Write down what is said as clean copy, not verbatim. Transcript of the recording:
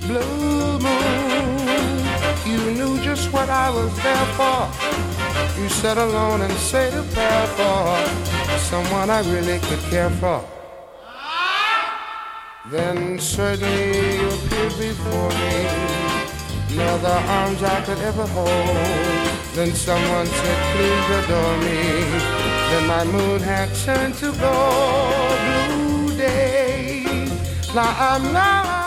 Blue moon, you knew just what I was there for. You sat alone and said a prayer for someone I really could care for. Then suddenly you appeared before me, no other arms I could ever hold. Then someone said, please adore me. Then my mood had turned to gold. Blue day, now I'm not